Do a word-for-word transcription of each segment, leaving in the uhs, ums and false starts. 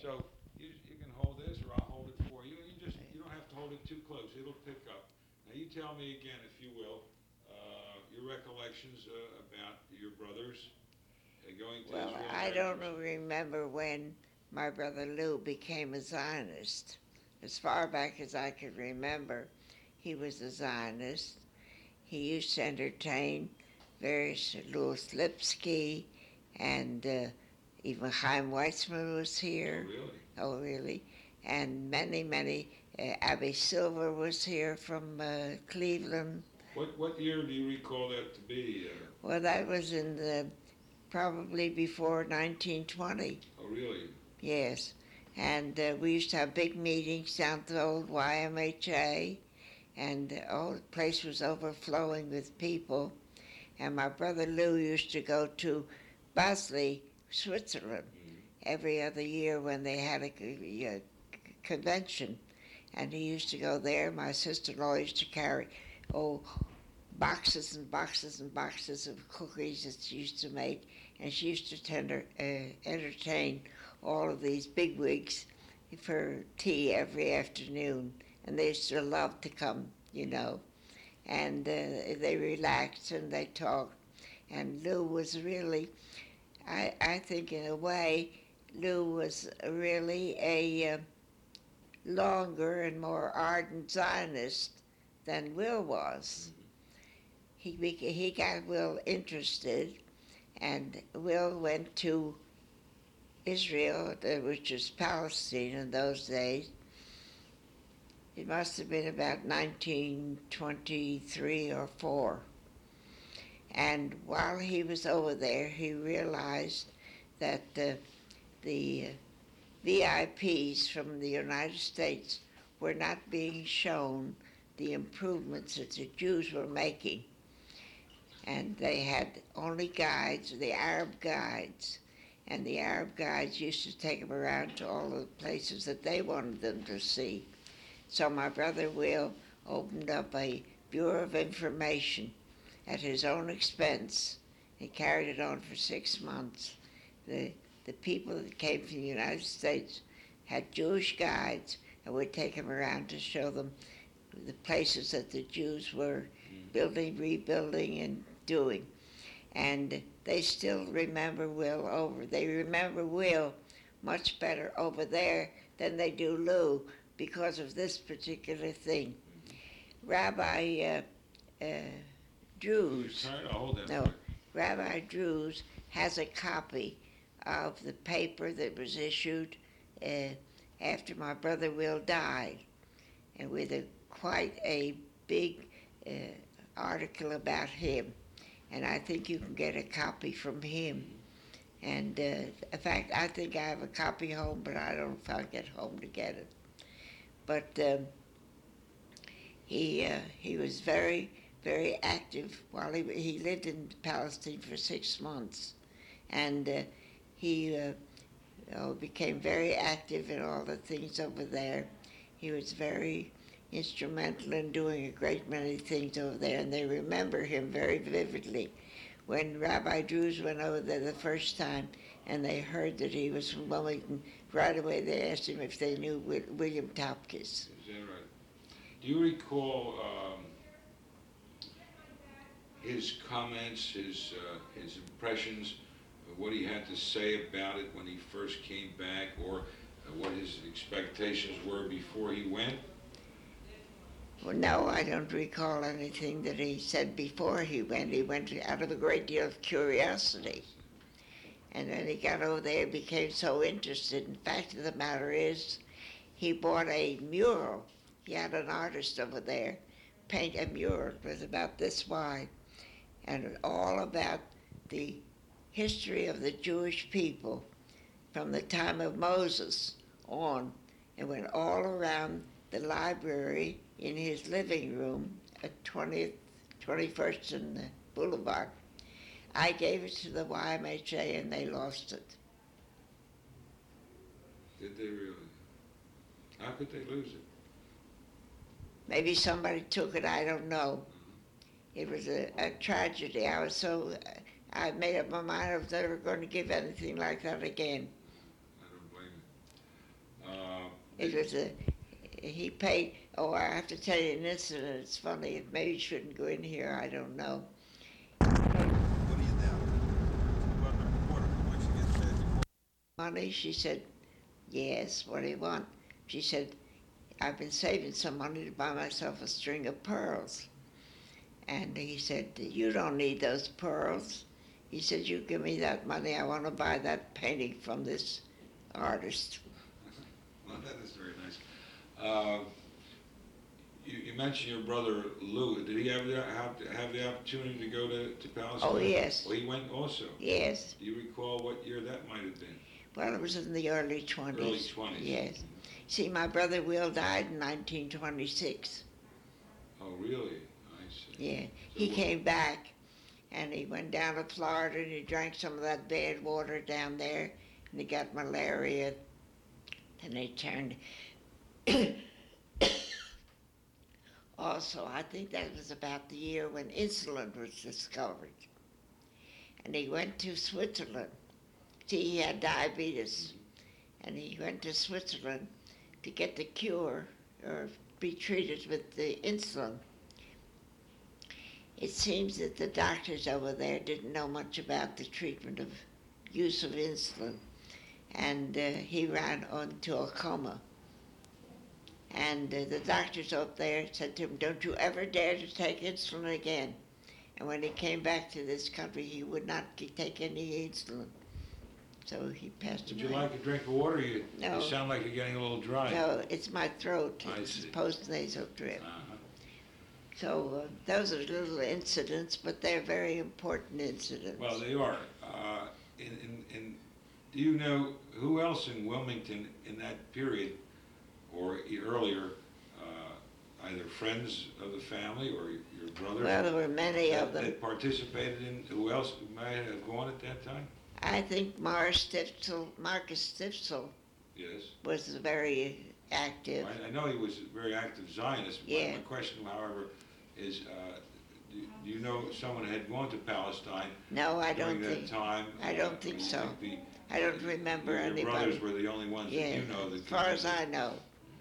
So you, you can hold this, or I'll hold it for you. You just you don't have to hold it too close. It'll pick up. Now you tell me again, if you will, uh, your recollections uh, about your brothers uh, going to Well, Israel I during don't Christmas. remember when my brother Lou became a Zionist. As far back as I can remember, he was a Zionist. He used to entertain various Louis Lipsky, and uh, even Chaim Weizmann was Oh, here. really? Oh, really? And many, many. Uh, Abby Silver was here from uh, Cleveland. What what year do you recall that to be? Uh, Well, that was in the probably before nineteen twenty. oh, really? Yes. And uh, we used to have big meetings down at the old Y M H A, and the old place was overflowing with people. And my brother Lou used to go to Basel, Switzerland, Mm-hmm. every other year when they had a, a convention. And he used to go there. My sister-in-law used to carry, oh, boxes and boxes and boxes of cookies that she used to make, and she used to tender, uh, entertain all of these bigwigs for tea every afternoon, and they used to love to come, you know, and uh, they relaxed and they talked, and Lou was really, I, I think in a way, Lou was really a uh, longer and more ardent Zionist than Will was. Mm-hmm. He, he got Will interested, and Will went to Israel, which was Palestine in those days. It must have been about nineteen twenty-three or four. And while he was over there, he realized that uh, the V I Ps from the United States were not being shown the improvements that the Jews were making. And they had only guides, the Arab guides, and the Arab guides used to take them around to all the places that they wanted them to see. So my brother Will opened up a Bureau of Information at his own expense. He carried it on for six months. The, the people that came from the United States had Jewish guides and would take them around to show them the places that the Jews were Mm-hmm. building, rebuilding, and doing. And they still remember Will over. They remember Will much better over there than they do Lou because of this particular thing. Rabbi uh, uh, Drews, Sorry, I'll hold that for no, you. Rabbi Drews has a copy of the paper that was issued uh, after my brother Will died, and with a quite a big uh, article about him. And I think you can get a copy from him. Mm-hmm. And uh, in fact, I think I have a copy home, but I don't know if I'll get home to get it. But um, he uh, he was very very active while he he lived in Palestine for six months, and uh, he uh, oh, became very active in all the things over there. He was very instrumental in doing a great many things over there, and they remember him very vividly. When Rabbi Drews went over there the first time and they heard that he was from Wilmington, right away they asked him if they knew William Topkis. Is that right? Do you recall um, his comments, his uh, his impressions, uh, what he had to say about it when he first came back, or uh, what his expectations were before he went? Well, no, I don't recall anything that he said before he went. He went out of a great deal of curiosity. And then he got over there and became so interested. In fact of the matter is, he bought a mural. He had an artist over there paint a mural. It was about this wide, and all about the history of the Jewish people from the time of Moses on. It went all around the library in his living room at twentieth, twenty-first and the Boulevard. I gave it to the Y M H A and they lost it. Did they really? How could they lose it? Maybe somebody took it, I don't know. Mm-hmm. It was a, a tragedy. I was so, I made up my mind I was never going to give anything like that again. I don't blame you. It was a, he paid, oh, I have to tell you an incident, it's funny, it maybe shouldn't go in here, I don't know. What do you now? About the quarter, how much you get paid before? Money? She said, yes, what do you want? She said, I've been saving some money to buy myself a string of pearls. And he said, you don't need those pearls. He said, you give me that money, I want to buy that painting from this artist. Well, that is very nice. Uh, you, you mentioned your brother Lou. Did he have the, have, have the opportunity to go to, to Palestine? Oh, yes. Well, he went also. Yes. Do you recall what year that might have been? Well, it was in the early twenties. Early twenties. Yes. See, my brother Will died in nineteen twenty-six. Oh, really? I see. Yeah. So He what- came back, and he went down to Florida, and he drank some of that bad water down there, and he got malaria, and he turned. Also, I think that was about the year when insulin was discovered. And he went to Switzerland. See, he had diabetes, and he went to Switzerland to get the cure or be treated with the insulin. It seems that the doctors over there didn't know much about the treatment of use of insulin, and uh, he ran into a coma. And uh, the doctors up there said to him, don't you ever dare to take insulin again. And when he came back to this country, he would not take any insulin. So he passed Would away. you like a drink of water? You, No. you sound like you're getting a little dry. No, it's my throat. I It's see. post-nasal drip. Uh-huh. So uh, those are little incidents, but they're very important incidents. Well, they are. Uh, in, in, in, do you know who else in Wilmington in that period or e- earlier, uh, either friends of the family or your brothers Well, there were many that, of them. that participated in, who else might have gone at that time? I think Morris Stipsel, Marcus Stipsel Yes. was very active. I, I know he was a very active Zionist. My- Yeah. My question, however, is uh, do, do you know someone had gone to Palestine No, I during don't that think. time? I don't Uh, think you so. the- I don't remember your anybody. brothers were the only ones Yeah, that you know that. as far could- as I know.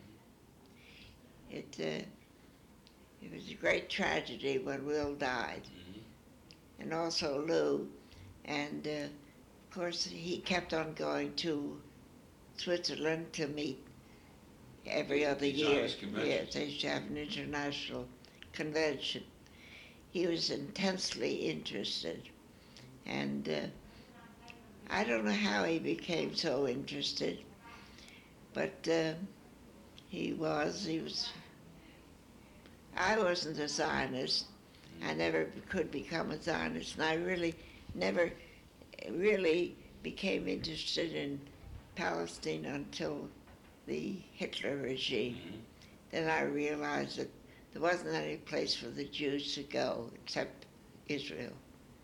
It uh, it was a great tragedy when Will died, Mhm. and also Lou, and uh, of course he kept on going to Switzerland to meet every other The year. Zionist convention. Yes, they used to have an international convention. He was intensely interested, and uh, I don't know how he became so interested, but uh, he was. He was. I wasn't a Zionist. I never could become a Zionist, and I really never really became interested in Palestine until the Hitler regime. Mhm. Then I realized that there wasn't any place for the Jews to go except Israel.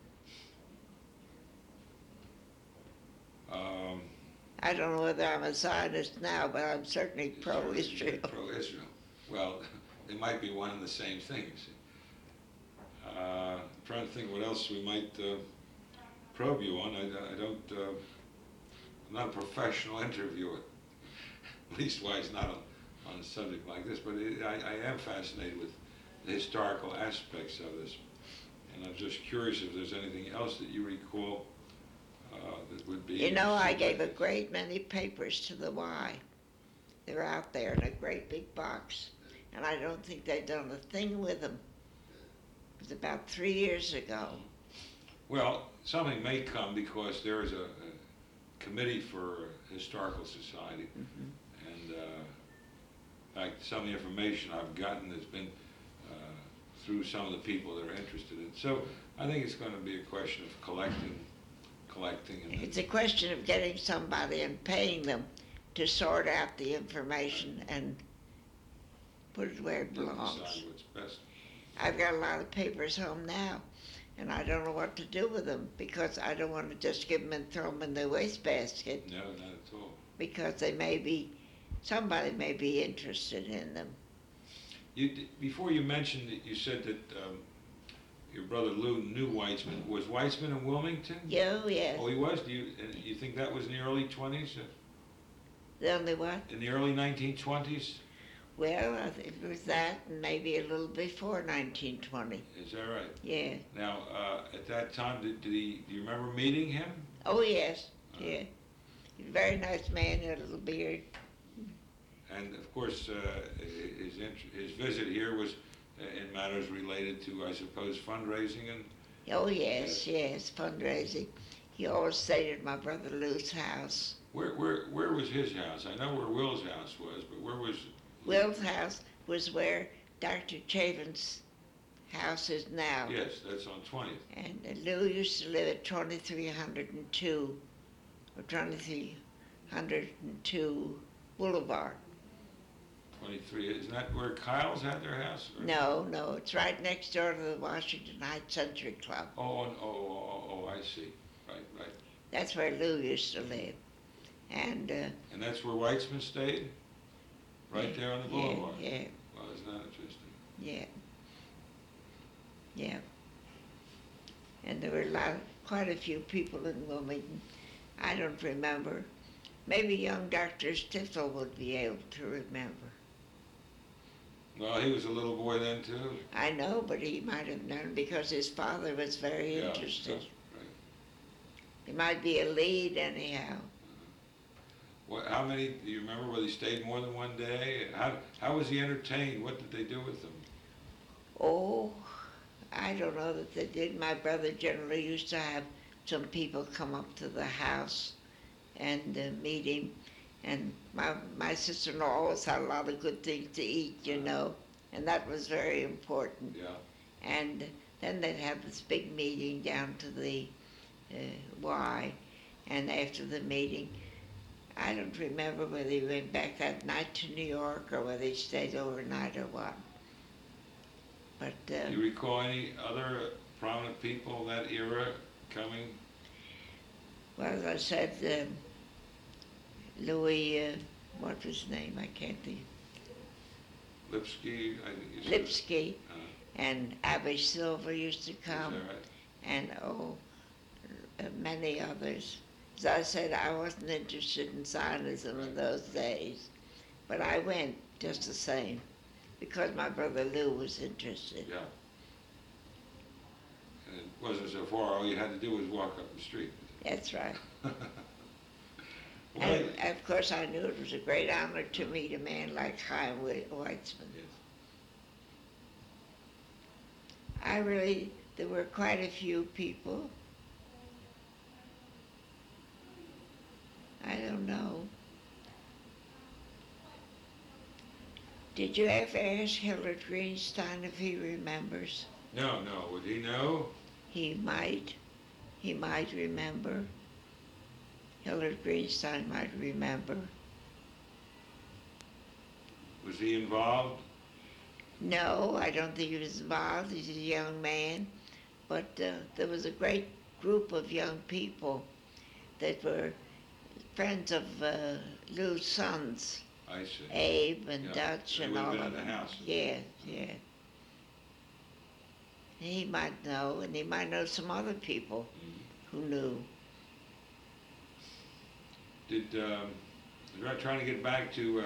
Um, I don't know whether I'm a Zionist now, but I'm certainly pro-Israel. Pro-Israel. Well, they might be one and the same thing, you see. Uh, I'm trying to think what else we might uh, probe you on. I, I don't, uh, I'm not a professional interviewer, leastwise not on, on a subject like this, but it, I, I am fascinated with the historical aspects of this. And I'm just curious if there's anything else that you recall uh, that would be... You know, I gave a significant. great many papers to the Y. They're out there in a great big box, and I don't think they've done a thing with them. It was about three years ago. Well, something may come because there is a, a committee for Historical Society. Mhm. And uh, in fact, some of the information I've gotten has been uh, through some of the people that are interested in it. So I think it's going to be a question of collecting, collecting. And then- It's a question of getting somebody and paying them to sort out the information and put it where it then belongs. decide what's best. I've got a lot of papers home now, and I don't know what to do with them because I don't want to just give them and throw them in the wastebasket No, not at all. because they may be, somebody may be interested in them. You, d- before you mentioned that you said that um, your brother Lou knew Weitzman. Was Weitzman in Wilmington? Yeah, oh, yes. Oh, he was? Do you, and you think that was in the early twenties? The only what? In the early nineteen twenties? Well, I think it was that, and maybe a little before nineteen twenty. Is that right? Yeah. Now, uh, at that time, did, did he, do you remember meeting him? Oh, yes. Uh, Yeah. Very nice man, had a little beard. And of course, uh, his, int- his visit here was uh, in matters related to, I suppose, fundraising and, Oh, yes, yes, fundraising. He always stayed at my brother Lou's house. where, where, where was his house? I know where Will's house was, but where was? Will's house was where Doctor Chavin's house is now. Yes, that's on twentieth. And uh, Lou used to live at twenty-three oh two, or twenty-three oh two Boulevard. twenty-three, isn't that where Kyle's had their house? Or- No, no, it's right next door to the Washington Heights Century Club. Oh, and- oh, oh, oh, oh, I see. Right, right. That's where Lou used to live. And, uh, And that's where Weitzman stayed? Right there on the yeah, boulevard? yeah, Well, isn't that interesting? yeah, yeah. And there were a lot, quite a few people in Wilmington. I don't remember. Maybe young Doctor Stitzel would be able to remember. Well, he was a little boy then too. I know, but he might have known because his father was very Yeah, interested. yeah, right. He might be a lead anyhow. What, how many, do you remember whether he stayed more than one day? How, how was he entertained? What did they do with him? Oh, I don't know that they did. My brother generally used to have some people come up to the house and uh, meet him. And my, my sister-in-law always had a lot of good things to eat, you know, and that was very important. Yeah, And then they'd have this big meeting down to the uh, Y, and after the meeting, I don't remember whether he went back that night to New York or whether he stayed overnight or what. But uh, do you recall any other prominent people of that era coming? well, as I said, um, Louis, uh, what was his name? I can't think. Lipsky, I think you said. Lipsky Uh, and Abby Silver used to is come, that right? and oh, uh, many others. As I said, I wasn't interested in Zionism in those days, but I went just the same because my brother Lou was interested. Yeah. And it wasn't so far, all you had to do was walk up the street. That's right. Well, And of course, I knew it was a great honor to meet a man like Chaim Weitzman. yes. I really, there were quite a few people. I don't know. Did you ever ask Hilbert Greenstein if he remembers? No, no, would he know? He might. He might remember. Hilbert Greenstein might remember. Was he involved? No, I don't think he was involved. He's a young man. But uh, there was a great group of young people that were friends of uh, Lou's sons, I see. Abe and Yeah, Dutch they and would've all been of in the them. house. Yeah, yeah. He might know, and he might know some other people who knew. Did, um, I'm trying to get back to um,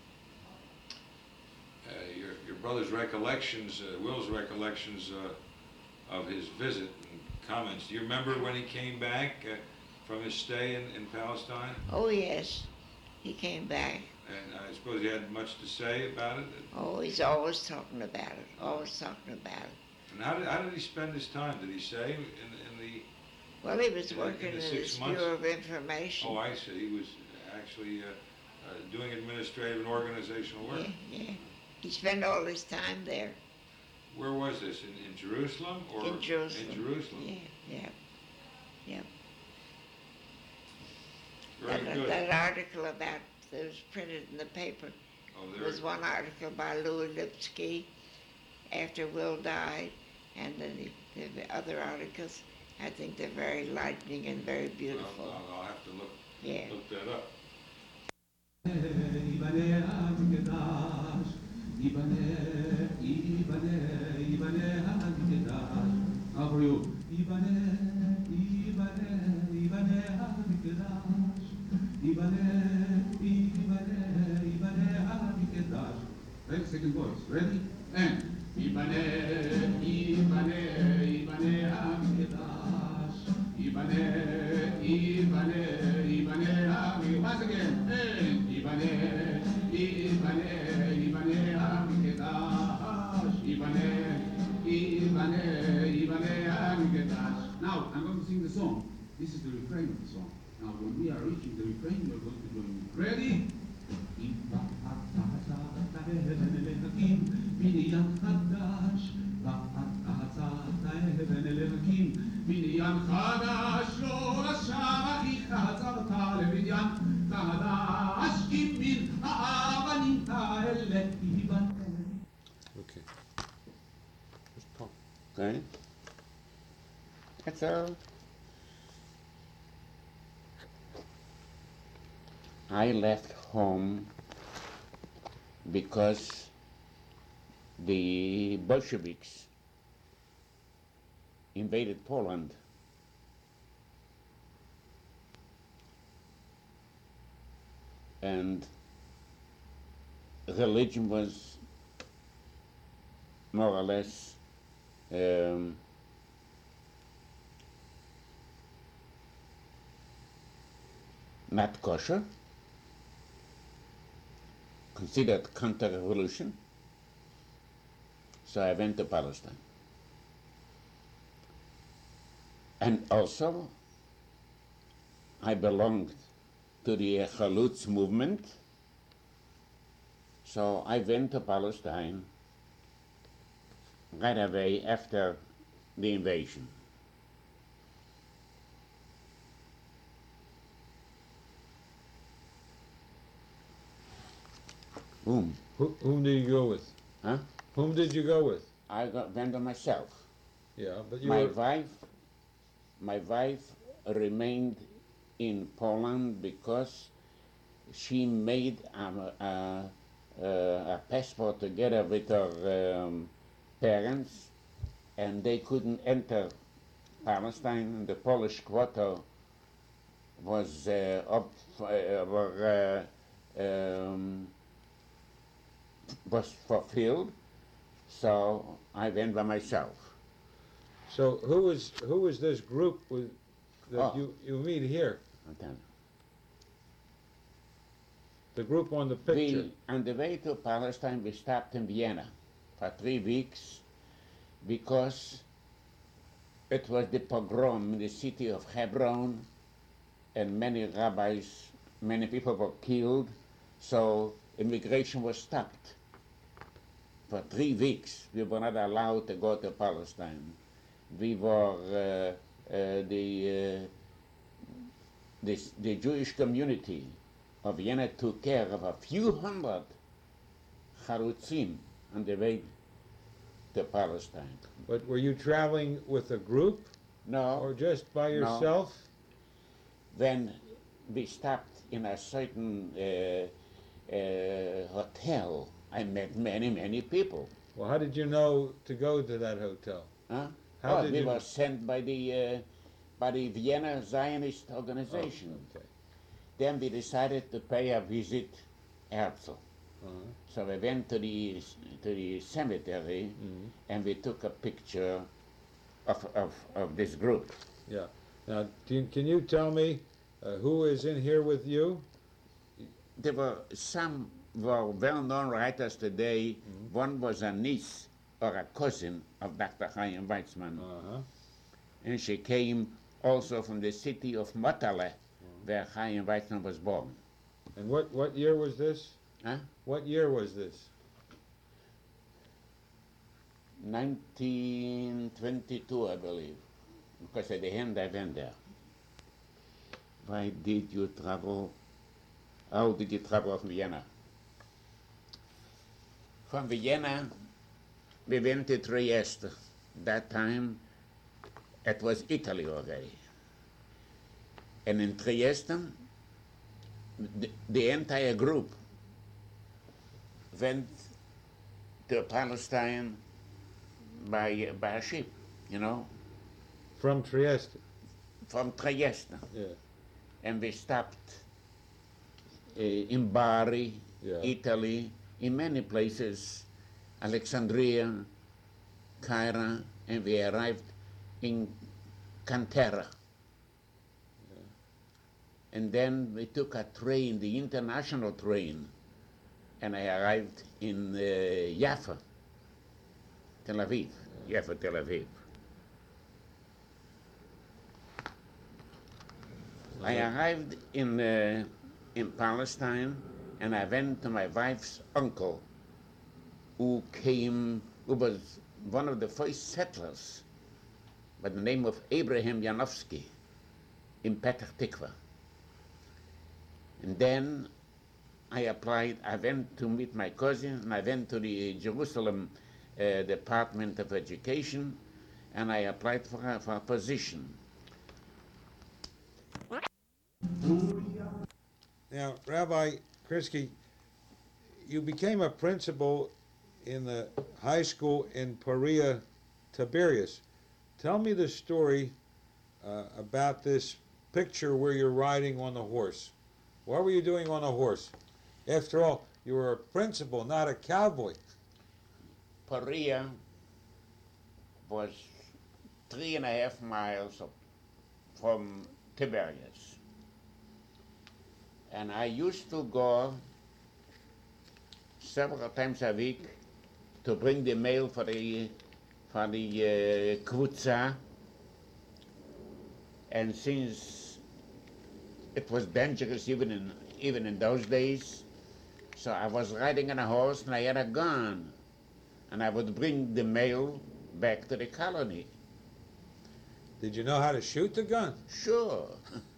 uh, your, your brother's recollections, uh, Will's recollections uh, of his visit and comments. Do you remember when he came back uh, from his stay in, in Palestine? Oh, yes, he came back. And I suppose he had much to say about it? Oh, he's always talking about it, always talking about it. And how did, how did he spend his time? Did he say in, in the, Well, he was In the- in working the in six his months? Bureau of Information. oh, I see, he was actually uh, uh, doing administrative and organizational work. Yeah, yeah. He spent all his time there. Where was this, in, in Jerusalem? Or In Jerusalem. In Jerusalem? Yeah, yeah, yeah. Very that, good. that article about, that was printed in the paper, Oh, there there, was one article by Louis Lipsky after Will died, and then the, the other articles, I think they're very lightning and very I'll, beautiful. I'll, I'll have to look, Yeah. look that up. How are you? Ibane, Ibane, Ibane, Ibane, Ibane, Ibane, right? Second voice. Ready? And Ibane, Ibane, Ibane Amidash. Ibane, Ibane, Ibane Amidash. Once again. And Ibane, Ibane, Ibane Amidash. Ibane, Ibane, Ibane Amidash. Now, I'm going to sing the song. This is the refrain of the song. Now, when we are reaching the refrain, we're going to join in. Ready? בניין חדש לא לשם איך עצרת לבניין חדש אם מן האבנים האלה ייבנה. Okay. Just talk. Okay? That's all. I left home because the Bolsheviks invaded Poland. And religion was more or less um, not kosher, considered counter-revolution. So I went to Palestine. And also, I belonged to the Chalutz movement. So I went to Palestine right away after the invasion. Whom? Who, whom did you go with? Huh? Whom did you go with? I got went by myself. Yeah, but you My were, wife, my wife remained in Poland because she made um, a, a, a passport together with her um, parents, and they couldn't enter Palestine. The Polish quota was uh, up, uh, were, uh, um, was fulfilled, so I went by myself. so who was who was this group with that Oh. you, you meet here? Okay. The group on the picture. We, on the way to Palestine, we stopped in Vienna for three weeks because it was the pogrom in the city of Hebron, and many rabbis, many people were killed, so immigration was stopped. For three weeks, we were not allowed to go to Palestine. We were, uh, uh, the, uh, this, the Jewish community of Vienna took care of a few hundred Charutzim on the way to Palestine. But were you traveling with a group No, or just by No. yourself? when we stopped in a certain uh, uh, hotel, I met many, many people. Well, how did you know to go to that hotel? Huh? How oh, did we you- were sent by the, uh, by the Vienna Zionist organization. Oh, okay. Then we decided to pay a visit Herzl. Uh-huh. So we went to the to the cemetery Mhm. and we took a picture of of, of this group. Yeah. Now, do you, can you tell me uh, who is in here with you? There were some were well-known writers today. One was a niece or a cousin of Doctor Chaim Weizmann, Uh-huh. and she came also from the city of Motale, where Chaim Weizmann was born. And what, what year was this? Huh? What year was this? nineteen twenty-two, I believe, because at the end I went there. Why did you travel? How did you travel from Vienna? From Vienna, we went to Trieste. That time, it was Italy already. And in Trieste, the, the entire group went to Palestine by, by a ship, you know, From Trieste. from Trieste. Yeah. And we stopped uh, in Bari, Yeah. Italy, in many places, Alexandria, Cairo, and we arrived in Cantera. And then we took a train, the international train, and I arrived in uh, Jaffa, Tel Aviv, Jaffa, Tel Aviv. I arrived in, uh, in Palestine, and I went to my wife's uncle, who came, who was one of the first settlers by the name of Abraham Janowski in Petah Tikva. And then I applied, I went to meet my cousin, and I went to the Jerusalem uh, Department of Education, and I applied for a, for a position. Now, Rabbi Krisky, you became a principal in the high school in Perea, Tiberias. Tell me the story uh, about this picture where you're riding on the horse. What were you doing on a horse? After all, you were a principal, not a cowboy. Perea was three and a half miles up from Tiberias. And I used to go several times a week to bring the mail for the for the uh, Kvutza. And since it was dangerous even in even in those days, so I was riding on a horse and I had a gun, and I would bring the mail back to the colony. Did you know how to shoot the gun? Sure.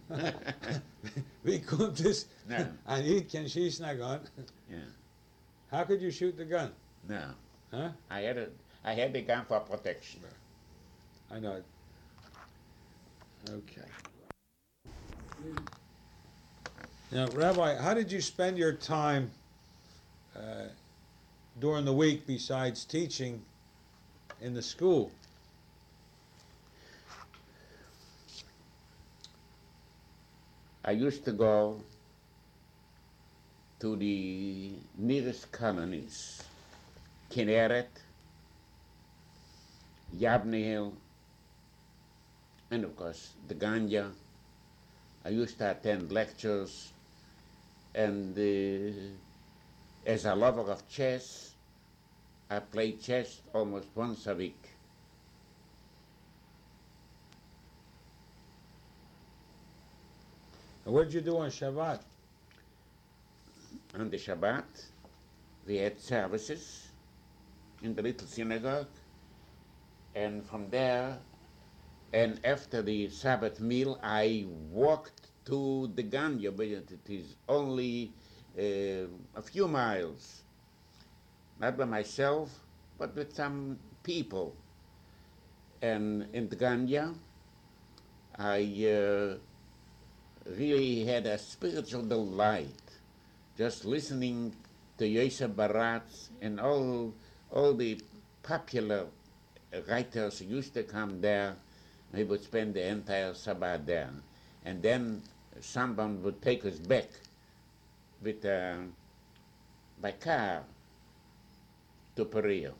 Wie kommt es No. an ich kann schießen a gun? Yeah. How could you shoot the gun? No. Huh? I had a, I had the gun for protection. I know it. Okay. Now, Rabbi, how did you spend your time uh, during the week besides teaching in the school? I used to go to the nearest colonies, Kinneret, Yabnehel, and of course the Ganja. I used to attend lectures, and uh, as a lover of chess, I played chess almost once a week. And what did you do on Shabbat? On the Shabbat, we had services in the little synagogue, and from there, and after the Sabbath meal, I walked to the Ganya, but it is only uh, a few miles, not by myself, but with some people. And in the Ganya, I uh, really had a spiritual delight just listening to Yosef Baratz and all, all the popular writers who used to come there. We would spend the entire Sabbath there. And then someone would take us back with, uh, by car to Perea.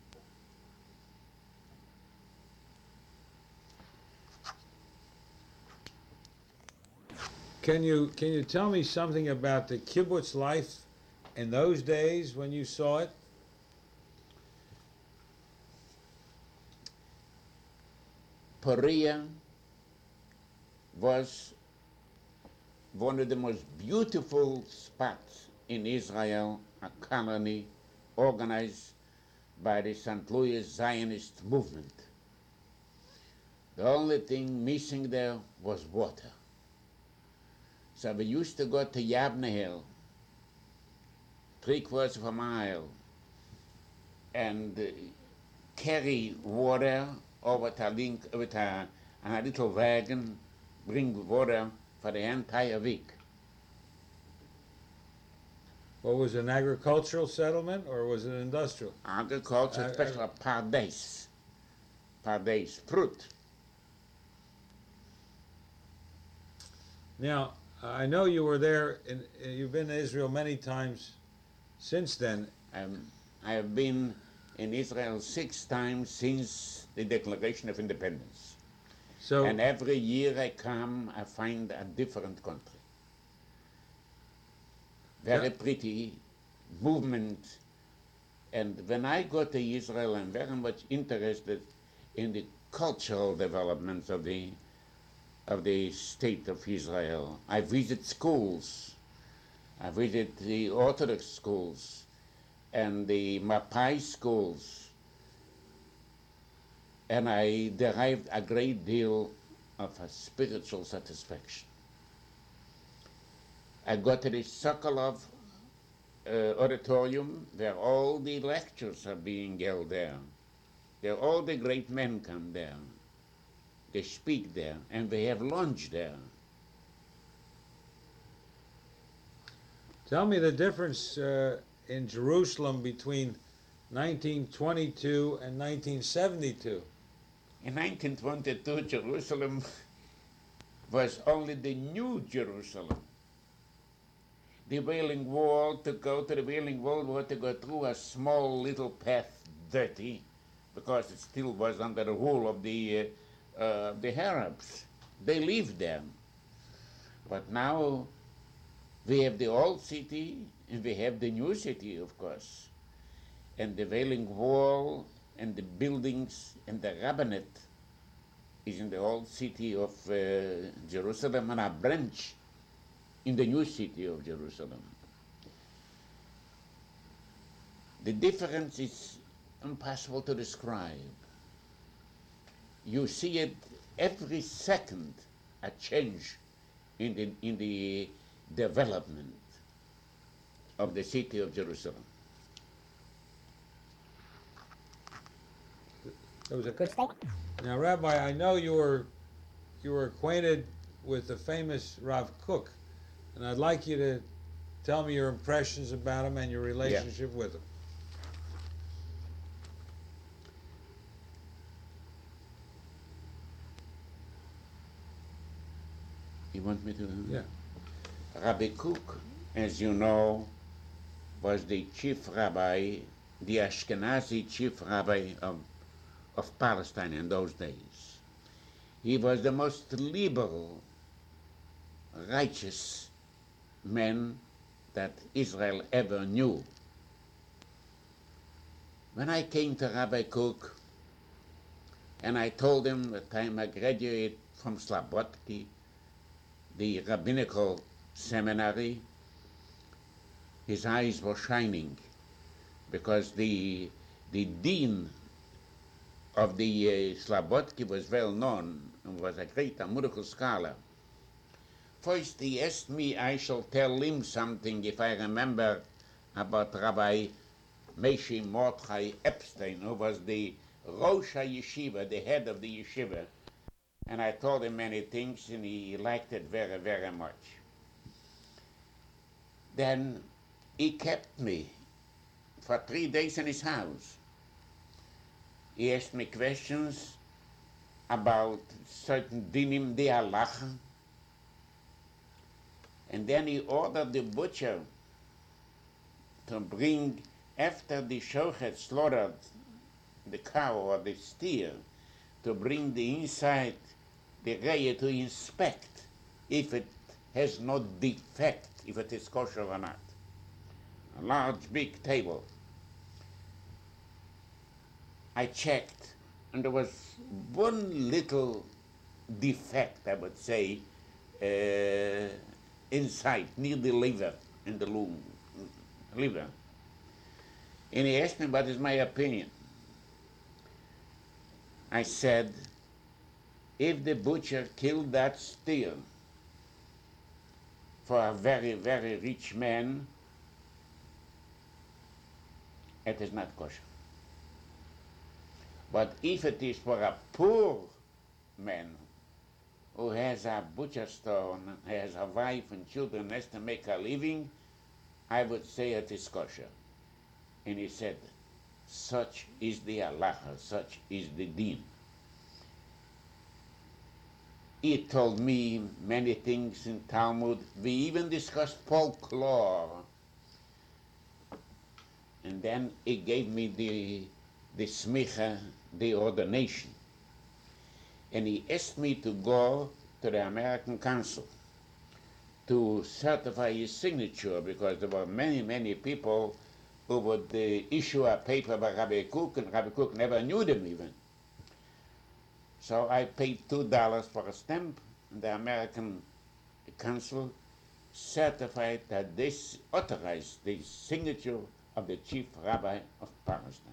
Can you can you tell me something about the kibbutz life in those days when you saw it? Perea was one of the most beautiful spots in Israel, a colony organized by the Saint Louis Zionist movement. The only thing missing there was water. So we used to go to Yabnehel, three quarters of a mile, and uh, carry water over to a link with a, a little wagon, bring water for the entire week. What was it, an agricultural settlement or was it industrial? Agriculture, Uh, uh, especially pardes, pardes, fruit. Now, I know you were there, and you've been to Israel many times since then. Um, I have been in Israel six times since the Declaration of Independence. So And every year I come, I find a different country. Very Yeah. pretty movement. And when I go to Israel, I'm very much interested in the cultural developments of the of the state of Israel. I visit schools. I visit the Orthodox schools and the Mapai schools. And I derived a great deal of a spiritual satisfaction. I go to the Sokolov uh, auditorium where all the lectures are being held there. There all the great men come there. They speak there, and they have lunch there. tell me the difference uh, in Jerusalem between nineteen twenty-two and nineteen seventy-two. In nineteen twenty-two, Jerusalem was only the new Jerusalem. The Wailing Wall, to go to the Wailing Wall, we had to go through a small little path, dirty, because it still was under the rule of the, uh, uh, the Arabs. They lived there. But now we have the old city and we have the new city, of course. And the Wailing Wall and the buildings and the rabbinate is in the old city of uh, Jerusalem, and a branch in the new city of Jerusalem. The difference is impossible to describe. You see it every second, a change in the, in the development of the city of Jerusalem. That was a good statement. Now, Rabbi, I know you were you were acquainted with the famous Rav Kook, and I'd like you to tell me your impressions about him and your relationship with him. You want me to? Yeah. Rabbi Kook, as you know, was the chief rabbi, the Ashkenazi chief rabbi of, of Palestine in those days. He was the most liberal, righteous man that Israel ever knew. When I came to Rabbi Kook and I told him that I'm a graduate from Slabodki, the rabbinical seminary, his eyes were shining because the, the dean of the uh, Slabodki was well known and was a great Talmudical scholar. First he asked me I shall tell him something if I remember about Rabbi Moshe Mordechai Epstein, who was the Rosh HaYeshiva, the head of the yeshiva. And I told him many things, and he liked it very, very much. Then he kept me for three days in his house. He asked me questions about certain dinim de halacha. And then he ordered the butcher to bring, after the shochet slaughtered the cow or the steer, to bring the inside, the raya, to inspect if it has no defect, if it is kosher or not. A large, big table. I checked, and there was one little defect, I would say, uh, inside, near the liver, in the lo- liver. And he asked me what is my opinion. I said, if the butcher killed that steer for a very, very rich man, it is not kosher. But if it is for a poor man who has a butcher store and has a wife and children and has to make a living, I would say it is kosher. And he said, such is the halacha, such is the din. He told me many things in Talmud. We even discussed folklore. and then he gave me the, the smicha, the ordination. And he asked me to go to the American Council to certify his signature, because there were many, many people who would uh, issue a paper by Rabbi Cook, and Rabbi Cook never knew them even. So I paid two dollars for a stamp, and the American Council certified that this authorized the signature of the chief rabbi of Palestine.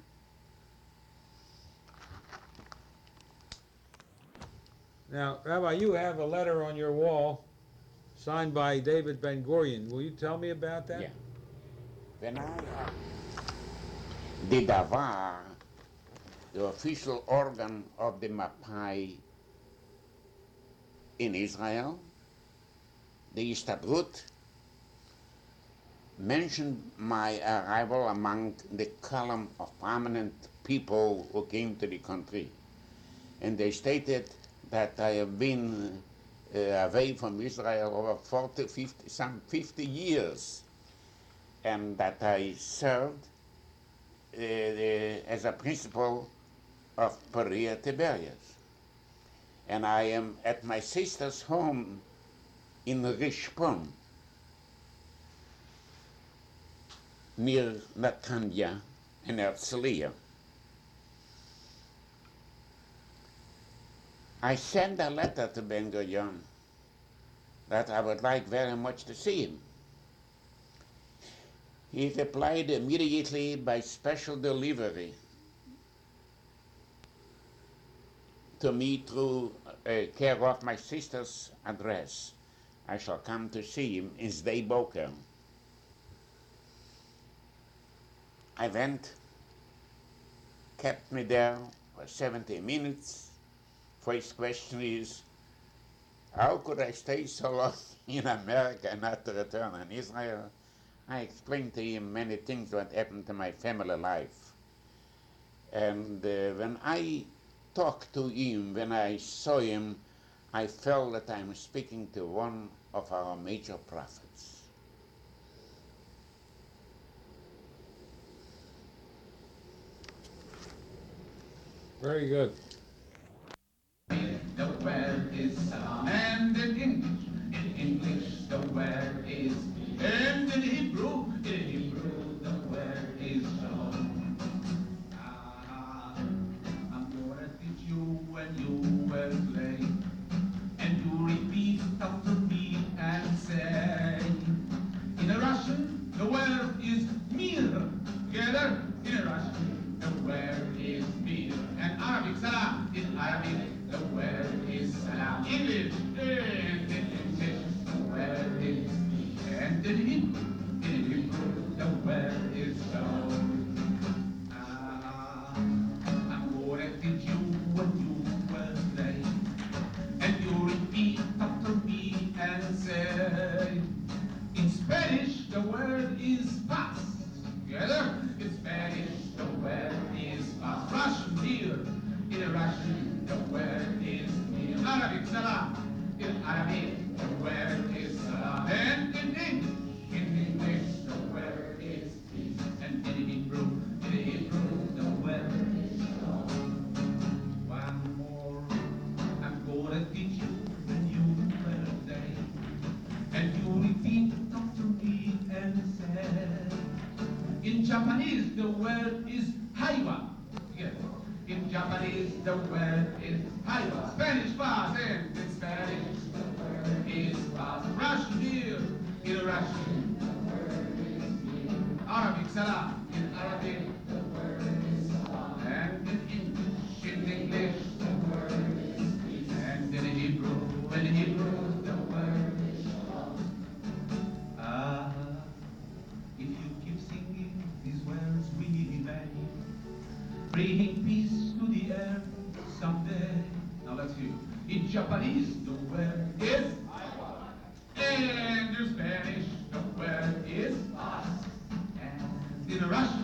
Now, Rabbi, you have a letter on your wall signed by David Ben Gurion. Will you tell me about that? Yeah. When I, uh, the Davar, the official organ of the Mapai in Israel, the Istadrut, mentioned my arrival among the column of prominent people who came to the country. And they stated that I have been uh, away from Israel over forty, fifty, some fifty years, and that I served uh, uh, as a principal of Perea Tiberias. And I am at my sister's home in Rishpon, near Netanya and Herzliya. I sent a letter to Ben Gurion that I would like very much to see him. He replied immediately by special delivery to me through uh, care of my sister's address. I shall come to see him in Sde Boker. I went, kept me there for seventy minutes. First question is, how could I stay so long in America and not to return in Israel? I explained to him many things that happened to my family life. And uh, when I talked to him, when I saw him, I felt that I'm speaking to one of our major prophets. Very good. The word is salam, and in English, in English the word is, and in Hebrew, in Hebrew the word is shalom. Ah, I'm gonna teach you when you will play, and you repeat after me and say, in a Russian the word is mir. Together, in a Russian the word is mir, and Arabic salam, in Arabic the word is salam. English, and in English, the word is, and in Hebrew, in Hebrew, the word is shalom. Ah, I'm gonna teach you what you will say, and you repeat after me and say, in Spanish, the word is paz. Together, in Spanish, the word is paz. Russian, here, in Russian, the word is in Arabic, salam. In Arabic, the word is salam. And in English, in English, the word is peace. And in Hebrew, in Hebrew, the word is shalom. One more, I'm gonna teach you when you will say, and you repeat after me and say, in Japanese, the word is haiwa. Yes. In Japanese, the word is haiwa. Spanish, paz, and in Spanish, the word is paz. Russian, here, in Russian, the word is Arabic, salam. In Arabic, the word is salam. And in English, in English, the word is peace. And in Hebrew, in Hebrew, the word is shalom. Ah, if you keep singing these words we may, bringing peace to the earth someday. Now let's hear. In Japanese, the word is and in Spanish, the word is paz. And in Russian,